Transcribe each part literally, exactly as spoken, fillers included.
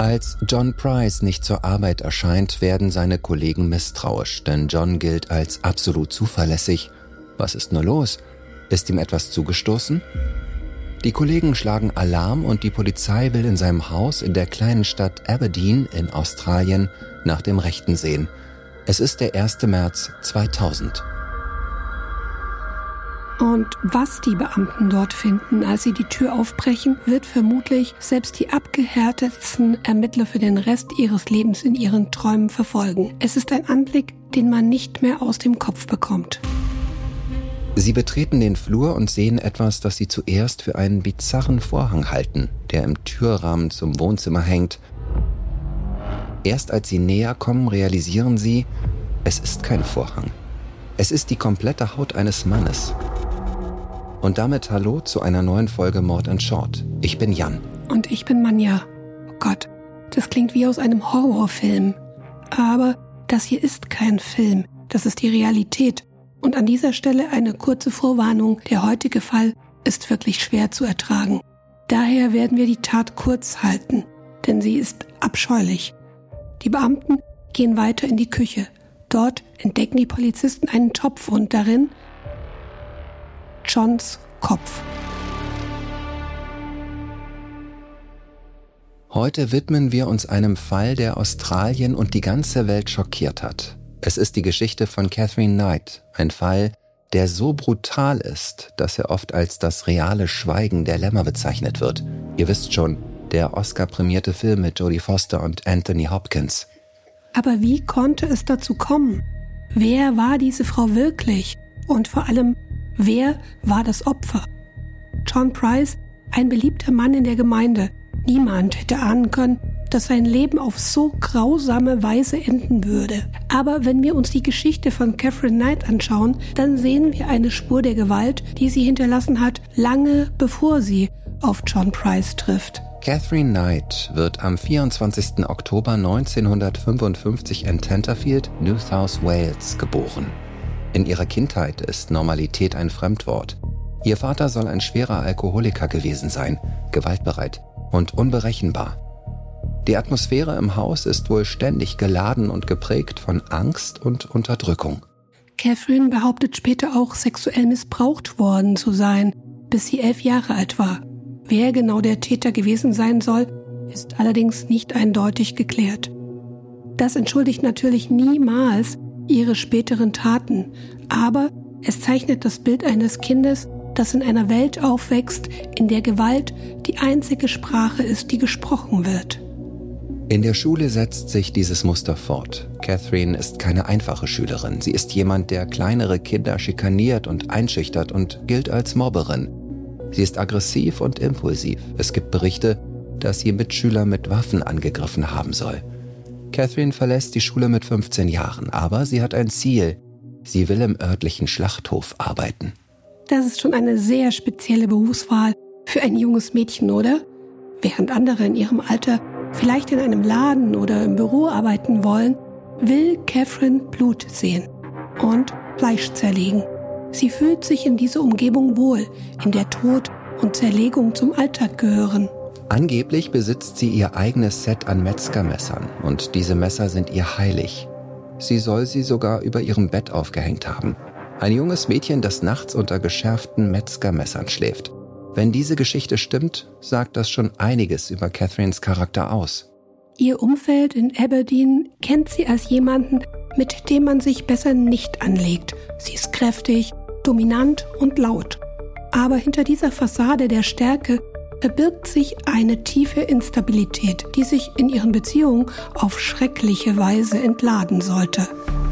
Als John Price nicht zur Arbeit erscheint, werden seine Kollegen misstrauisch, denn John gilt als absolut zuverlässig. Was ist nur los? Ist ihm etwas zugestoßen? Die Kollegen schlagen Alarm und die Polizei will in seinem Haus in der kleinen Stadt Aberdeen in Australien nach dem Rechten sehen. Es ist der erste März zweitausend. Und was die Beamten dort finden, als sie die Tür aufbrechen, wird vermutlich selbst die abgehärtetsten Ermittler für den Rest ihres Lebens in ihren Träumen verfolgen. Es ist ein Anblick, den man nicht mehr aus dem Kopf bekommt. Sie betreten den Flur und sehen etwas, das sie zuerst für einen bizarren Vorhang halten, der im Türrahmen zum Wohnzimmer hängt. Erst als sie näher kommen, realisieren sie, es ist kein Vorhang. Es ist die komplette Haut eines Mannes. Und damit hallo zu einer neuen Folge Mord and Short. Ich bin Jan. Und ich bin Manja. Oh Gott, das klingt wie aus einem Horrorfilm. Aber das hier ist kein Film, das ist die Realität. Und an dieser Stelle eine kurze Vorwarnung, der heutige Fall ist wirklich schwer zu ertragen. Daher werden wir die Tat kurz halten, denn sie ist abscheulich. Die Beamten gehen weiter in die Küche. Dort entdecken die Polizisten einen Topf und darin Johns Kopf. Heute widmen wir uns einem Fall, der Australien und die ganze Welt schockiert hat. Es ist die Geschichte von Katherine Knight, ein Fall, der so brutal ist, dass er oft als das reale Schweigen der Lämmer bezeichnet wird. Ihr wisst schon, der Oscar-prämierte Film mit Jodie Foster und Anthony Hopkins. Aber wie konnte es dazu kommen? Wer war diese Frau wirklich? Und vor allem, wer war das Opfer? John Price, ein beliebter Mann in der Gemeinde. Niemand hätte ahnen können, dass sein Leben auf so grausame Weise enden würde. Aber wenn wir uns die Geschichte von Katherine Knight anschauen, dann sehen wir eine Spur der Gewalt, die sie hinterlassen hat, lange bevor sie auf John Price trifft. Katherine Knight wird am vierundzwanzigsten Oktober neunzehnhundertfünfundfünfzig in Tenterfield, New South Wales, geboren. In ihrer Kindheit ist Normalität ein Fremdwort. Ihr Vater soll ein schwerer Alkoholiker gewesen sein, gewaltbereit und unberechenbar. Die Atmosphäre im Haus ist wohl ständig geladen und geprägt von Angst und Unterdrückung. Katherine behauptet später auch, sexuell missbraucht worden zu sein, bis sie elf Jahre alt war. Wer genau der Täter gewesen sein soll, ist allerdings nicht eindeutig geklärt. Das entschuldigt natürlich niemals ihre späteren Taten, aber es zeichnet das Bild eines Kindes, das in einer Welt aufwächst, in der Gewalt die einzige Sprache ist, die gesprochen wird. In der Schule setzt sich dieses Muster fort. Katherine ist keine einfache Schülerin. Sie ist jemand, der kleinere Kinder schikaniert und einschüchtert und gilt als Mobberin. Sie ist aggressiv und impulsiv. Es gibt Berichte, dass sie Mitschüler mit Waffen angegriffen haben soll. Katherine verlässt die Schule mit fünfzehn Jahren, aber sie hat ein Ziel. Sie will im örtlichen Schlachthof arbeiten. Das ist schon eine sehr spezielle Berufswahl für ein junges Mädchen, oder? Während andere in ihrem Alter vielleicht in einem Laden oder im Büro arbeiten wollen, will Katherine Blut sehen und Fleisch zerlegen. Sie fühlt sich in dieser Umgebung wohl, in der Tod und Zerlegung zum Alltag gehören. Angeblich besitzt sie ihr eigenes Set an Metzgermessern und diese Messer sind ihr heilig. Sie soll sie sogar über ihrem Bett aufgehängt haben. Ein junges Mädchen, das nachts unter geschärften Metzgermessern schläft. Wenn diese Geschichte stimmt, sagt das schon einiges über Katherines Charakter aus. Ihr Umfeld in Aberdeen kennt sie als jemanden, mit dem man sich besser nicht anlegt. Sie ist kräftig, dominant und laut. Aber hinter dieser Fassade der Stärke verbirgt sich eine tiefe Instabilität, die sich in ihren Beziehungen auf schreckliche Weise entladen sollte.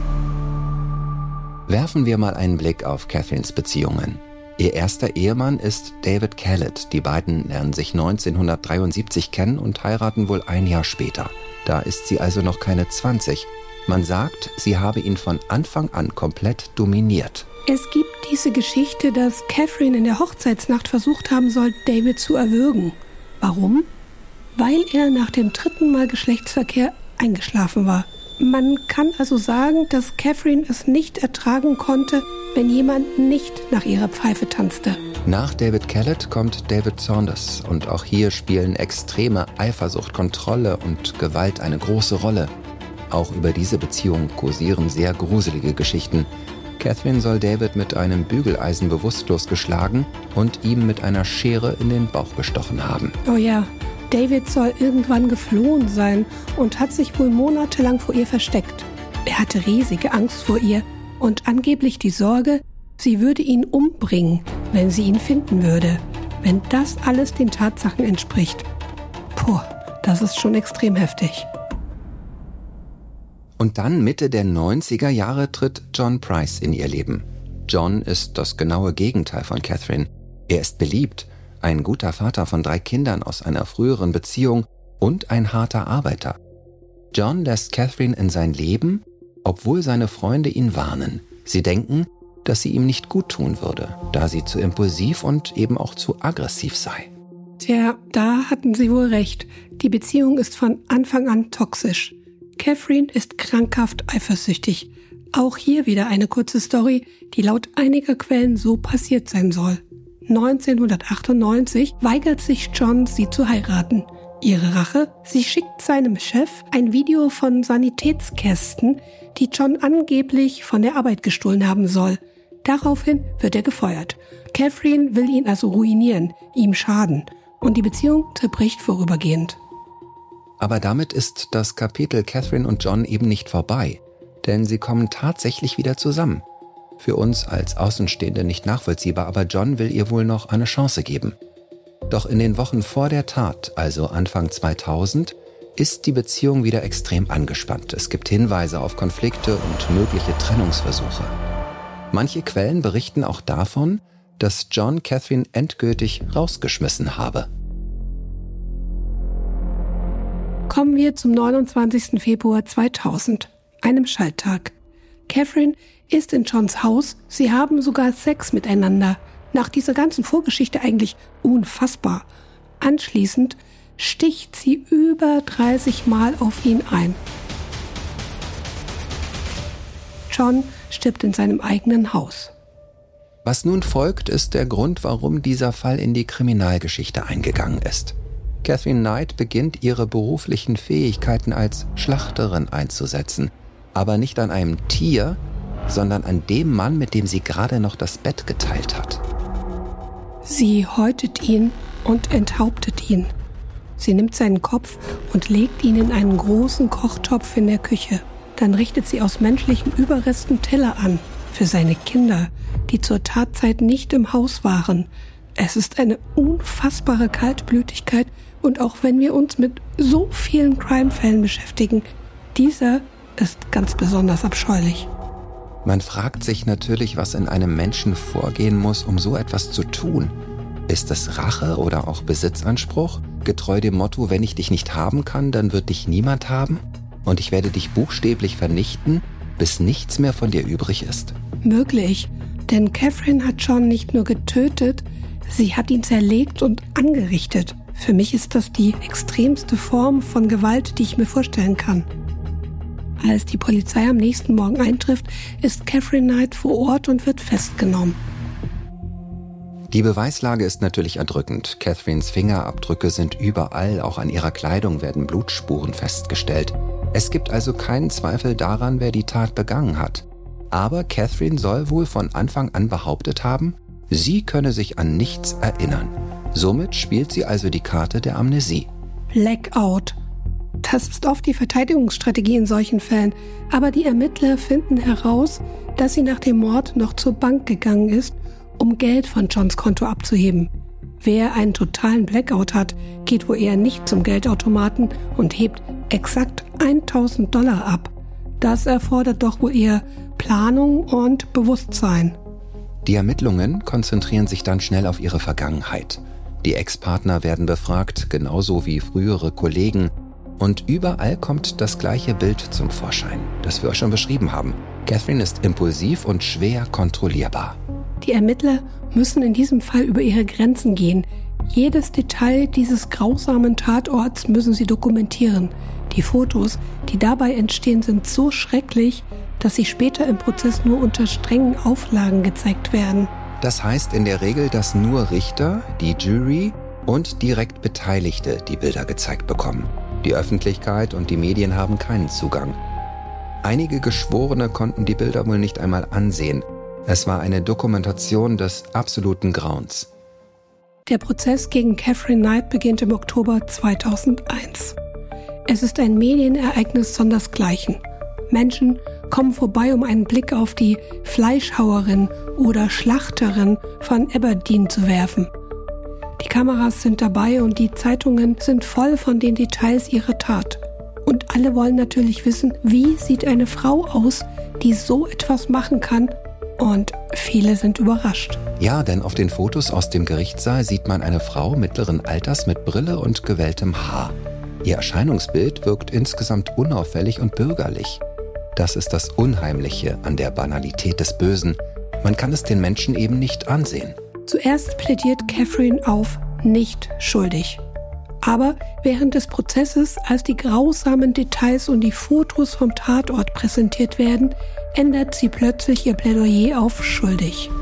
Werfen wir mal einen Blick auf Katherines Beziehungen. Ihr erster Ehemann ist David Kellett. Die beiden lernen sich neunzehnhundertdreiundsiebzig kennen und heiraten wohl ein Jahr später. Da ist sie also noch keine zwanzig. Man sagt, sie habe ihn von Anfang an komplett dominiert. Es gibt diese Geschichte, dass Katherine in der Hochzeitsnacht versucht haben soll, David zu erwürgen. Warum? Weil er nach dem dritten Mal Geschlechtsverkehr eingeschlafen war. Man kann also sagen, dass Katherine es nicht ertragen konnte, wenn jemand nicht nach ihrer Pfeife tanzte. Nach David Kellett kommt David Saunders und auch hier spielen extreme Eifersucht, Kontrolle und Gewalt eine große Rolle. Auch über diese Beziehung kursieren sehr gruselige Geschichten. Catherine soll David mit einem Bügeleisen bewusstlos geschlagen und ihm mit einer Schere in den Bauch gestochen haben. Oh ja, David soll irgendwann geflohen sein und hat sich wohl monatelang vor ihr versteckt. Er hatte riesige Angst vor ihr und angeblich die Sorge, sie würde ihn umbringen, wenn sie ihn finden würde. Wenn das alles den Tatsachen entspricht. Puh, das ist schon extrem heftig. Und dann Mitte der neunziger Jahre tritt John Price in ihr Leben. John ist das genaue Gegenteil von Catherine. Er ist beliebt, ein guter Vater von drei Kindern aus einer früheren Beziehung und ein harter Arbeiter. John lässt Catherine in sein Leben, obwohl seine Freunde ihn warnen. Sie denken, dass sie ihm nicht gut tun würde, da sie zu impulsiv und eben auch zu aggressiv sei. Tja, da hatten sie wohl recht. Die Beziehung ist von Anfang an toxisch. Catherine ist krankhaft eifersüchtig. Auch hier wieder eine kurze Story, die laut einiger Quellen so passiert sein soll. neunzehnhundertachtundneunzig weigert sich John, sie zu heiraten. Ihre Rache? Sie schickt seinem Chef ein Video von Sanitätskästen, die John angeblich von der Arbeit gestohlen haben soll. Daraufhin wird er gefeuert. Catherine will ihn also ruinieren, ihm schaden. Und die Beziehung zerbricht vorübergehend. Aber damit ist das Kapitel Catherine und John eben nicht vorbei, denn sie kommen tatsächlich wieder zusammen. Für uns als Außenstehende nicht nachvollziehbar, aber John will ihr wohl noch eine Chance geben. Doch in den Wochen vor der Tat, also Anfang zweitausend, ist die Beziehung wieder extrem angespannt. Es gibt Hinweise auf Konflikte und mögliche Trennungsversuche. Manche Quellen berichten auch davon, dass John Catherine endgültig rausgeschmissen habe. Kommen wir zum neunundzwanzigsten Februar zweitausend, einem Schalttag. Catherine ist in Johns Haus, sie haben sogar Sex miteinander. Nach dieser ganzen Vorgeschichte eigentlich unfassbar. Anschließend sticht sie über dreißig Mal auf ihn ein. John stirbt in seinem eigenen Haus. Was nun folgt, ist der Grund, warum dieser Fall in die Kriminalgeschichte eingegangen ist. Catherine Knight beginnt ihre beruflichen Fähigkeiten als Schlachterin einzusetzen, aber nicht an einem Tier, sondern an dem Mann, mit dem sie gerade noch das Bett geteilt hat. Sie häutet ihn und enthauptet ihn. Sie nimmt seinen Kopf und legt ihn in einen großen Kochtopf in der Küche. Dann richtet sie aus menschlichen Überresten Teller an für seine Kinder, die zur Tatzeit nicht im Haus waren. Es ist eine unfassbare Kaltblütigkeit und auch wenn wir uns mit so vielen Crime-Fällen beschäftigen, dieser ist ganz besonders abscheulich. Man fragt sich natürlich, was in einem Menschen vorgehen muss, um so etwas zu tun. Ist es Rache oder auch Besitzanspruch? Getreu dem Motto, wenn ich dich nicht haben kann, dann wird dich niemand haben? Und ich werde dich buchstäblich vernichten, bis nichts mehr von dir übrig ist? Möglich, denn Catherine hat John nicht nur getötet, sie hat ihn zerlegt und angerichtet. Für mich ist das die extremste Form von Gewalt, die ich mir vorstellen kann. Als die Polizei am nächsten Morgen eintrifft, ist Catherine Knight vor Ort und wird festgenommen. Die Beweislage ist natürlich erdrückend. Catherines Fingerabdrücke sind überall, auch an ihrer Kleidung werden Blutspuren festgestellt. Es gibt also keinen Zweifel daran, wer die Tat begangen hat. Aber Catherine soll wohl von Anfang an behauptet haben, sie könne sich an nichts erinnern. Somit spielt sie also die Karte der Amnesie. Blackout. Das ist oft die Verteidigungsstrategie in solchen Fällen. Aber die Ermittler finden heraus, dass sie nach dem Mord noch zur Bank gegangen ist, um Geld von Johns Konto abzuheben. Wer einen totalen Blackout hat, geht wohl eher nicht zum Geldautomaten und hebt exakt tausend Dollar ab. Das erfordert doch wohl eher Planung und Bewusstsein. Die Ermittlungen konzentrieren sich dann schnell auf ihre Vergangenheit. Die Ex-Partner werden befragt, genauso wie frühere Kollegen. Und überall kommt das gleiche Bild zum Vorschein, das wir euch schon beschrieben haben. Catherine ist impulsiv und schwer kontrollierbar. Die Ermittler müssen in diesem Fall über ihre Grenzen gehen. Jedes Detail dieses grausamen Tatorts müssen sie dokumentieren. Die Fotos, die dabei entstehen, sind so schrecklich, dass sie später im Prozess nur unter strengen Auflagen gezeigt werden. Das heißt in der Regel, dass nur Richter, die Jury und direkt Beteiligte die Bilder gezeigt bekommen. Die Öffentlichkeit und die Medien haben keinen Zugang. Einige Geschworene konnten die Bilder wohl nicht einmal ansehen. Es war eine Dokumentation des absoluten Grauens. Der Prozess gegen Katherine Knight beginnt im Oktober zweitausendeins. Es ist ein Medienereignis sondersgleichen. Menschen kommen vorbei, um einen Blick auf die Fleischhauerin oder Schlachterin von Aberdeen zu werfen. Die Kameras sind dabei und die Zeitungen sind voll von den Details ihrer Tat. Und alle wollen natürlich wissen, wie sieht eine Frau aus, die so etwas machen kann? Und viele sind überrascht. Ja, denn auf den Fotos aus dem Gerichtssaal sieht man eine Frau mittleren Alters mit Brille und gewelltem Haar. Ihr Erscheinungsbild wirkt insgesamt unauffällig und bürgerlich. Das ist das Unheimliche an der Banalität des Bösen. Man kann es den Menschen eben nicht ansehen. Zuerst plädiert Katherine auf nicht schuldig. Aber während des Prozesses, als die grausamen Details und die Fotos vom Tatort präsentiert werden, ändert sie plötzlich ihr Plädoyer auf schuldig.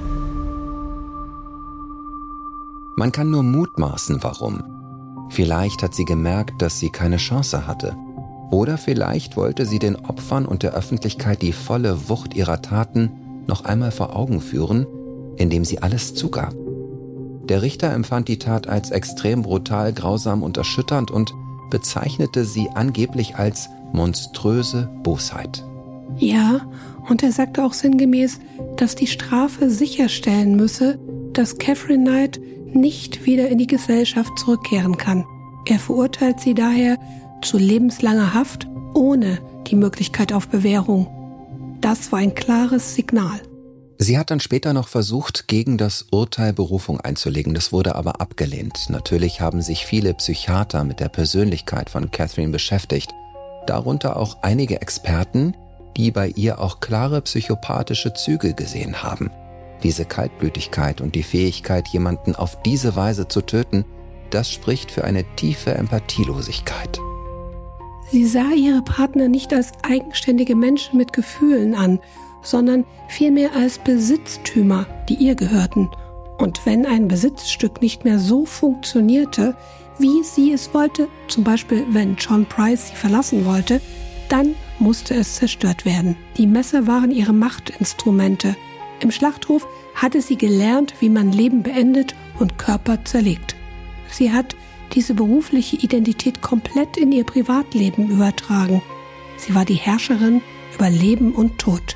Man kann nur mutmaßen, warum. Vielleicht hat sie gemerkt, dass sie keine Chance hatte. Oder vielleicht wollte sie den Opfern und der Öffentlichkeit die volle Wucht ihrer Taten noch einmal vor Augen führen, indem sie alles zugab. Der Richter empfand die Tat als extrem brutal, grausam und erschütternd und bezeichnete sie angeblich als monströse Bosheit. Ja, und er sagte auch sinngemäß, dass die Strafe sicherstellen müsse, dass Katherine Knight nicht wieder in die Gesellschaft zurückkehren kann. Er verurteilt sie daher zu lebenslanger Haft ohne die Möglichkeit auf Bewährung. Das war ein klares Signal. Sie hat dann später noch versucht, gegen das Urteil Berufung einzulegen. Das wurde aber abgelehnt. Natürlich haben sich viele Psychiater mit der Persönlichkeit von Katherine beschäftigt. Darunter auch einige Experten, die bei ihr auch klare psychopathische Züge gesehen haben. Diese Kaltblütigkeit und die Fähigkeit, jemanden auf diese Weise zu töten, das spricht für eine tiefe Empathielosigkeit. Sie sah ihre Partner nicht als eigenständige Menschen mit Gefühlen an, sondern vielmehr als Besitztümer, die ihr gehörten. Und wenn ein Besitzstück nicht mehr so funktionierte, wie sie es wollte, zum Beispiel wenn John Price sie verlassen wollte, dann musste es zerstört werden. Die Messer waren ihre Machtinstrumente. Im Schlachthof hatte sie gelernt, wie man Leben beendet und Körper zerlegt. Sie hat diese berufliche Identität komplett in ihr Privatleben übertragen. Sie war die Herrscherin über Leben und Tod.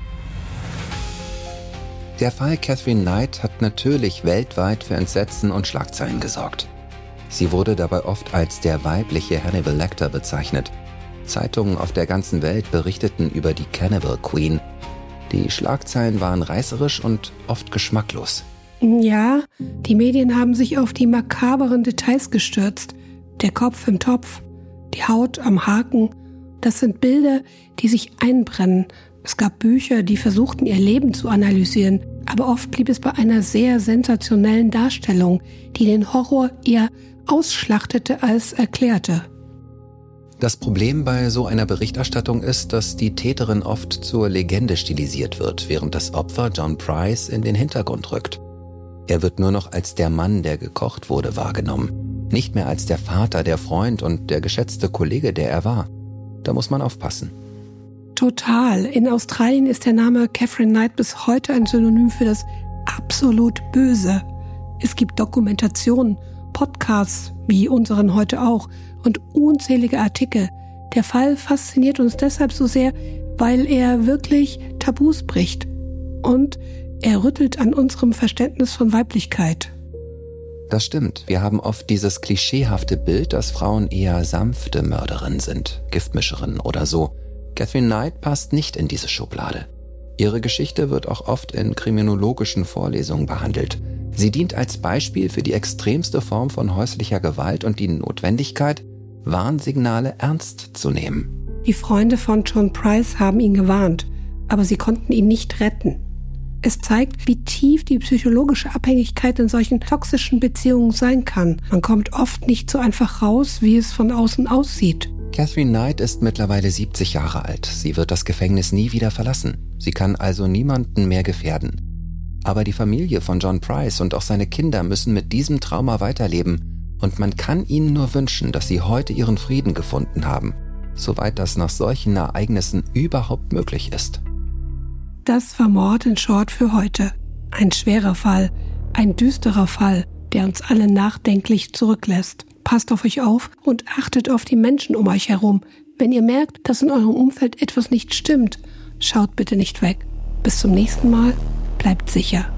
Der Fall Katherine Knight hat natürlich weltweit für Entsetzen und Schlagzeilen gesorgt. Sie wurde dabei oft als der weibliche Hannibal Lecter bezeichnet. Zeitungen auf der ganzen Welt berichteten über die Cannibal Queen. Die Schlagzeilen waren reißerisch und oft geschmacklos. Ja, die Medien haben sich auf die makaberen Details gestürzt. Der Kopf im Topf, die Haut am Haken. Das sind Bilder, die sich einbrennen. Es gab Bücher, die versuchten, ihr Leben zu analysieren, aber oft blieb es bei einer sehr sensationellen Darstellung, die den Horror eher ausschlachtete als erklärte. Das Problem bei so einer Berichterstattung ist, dass die Täterin oft zur Legende stilisiert wird, während das Opfer John Price in den Hintergrund rückt. Er wird nur noch als der Mann, der gekocht wurde, wahrgenommen, nicht mehr als der Vater, der Freund und der geschätzte Kollege, der er war. Da muss man aufpassen. Total. In Australien ist der Name Katherine Knight bis heute ein Synonym für das absolut Böse. Es gibt Dokumentationen, Podcasts, wie unseren heute auch, und unzählige Artikel. Der Fall fasziniert uns deshalb so sehr, weil er wirklich Tabus bricht. Und er rüttelt an unserem Verständnis von Weiblichkeit. Das stimmt. Wir haben oft dieses klischeehafte Bild, dass Frauen eher sanfte Mörderinnen sind, Giftmischerinnen oder so. Katherine Knight passt nicht in diese Schublade. Ihre Geschichte wird auch oft in kriminologischen Vorlesungen behandelt. Sie dient als Beispiel für die extremste Form von häuslicher Gewalt und die Notwendigkeit, Warnsignale ernst zu nehmen. Die Freunde von John Price haben ihn gewarnt, aber sie konnten ihn nicht retten. Es zeigt, wie tief die psychologische Abhängigkeit in solchen toxischen Beziehungen sein kann. Man kommt oft nicht so einfach raus, wie es von außen aussieht. Katherine Knight ist mittlerweile siebzig Jahre alt. Sie wird das Gefängnis nie wieder verlassen. Sie kann also niemanden mehr gefährden. Aber die Familie von John Price und auch seine Kinder müssen mit diesem Trauma weiterleben und man kann ihnen nur wünschen, dass sie heute ihren Frieden gefunden haben, soweit das nach solchen Ereignissen überhaupt möglich ist. Das war Mord in Short für heute. Ein schwerer Fall, ein düsterer Fall, der uns alle nachdenklich zurücklässt. Passt auf euch auf und achtet auf die Menschen um euch herum. Wenn ihr merkt, dass in eurem Umfeld etwas nicht stimmt, schaut bitte nicht weg. Bis zum nächsten Mal, bleibt sicher.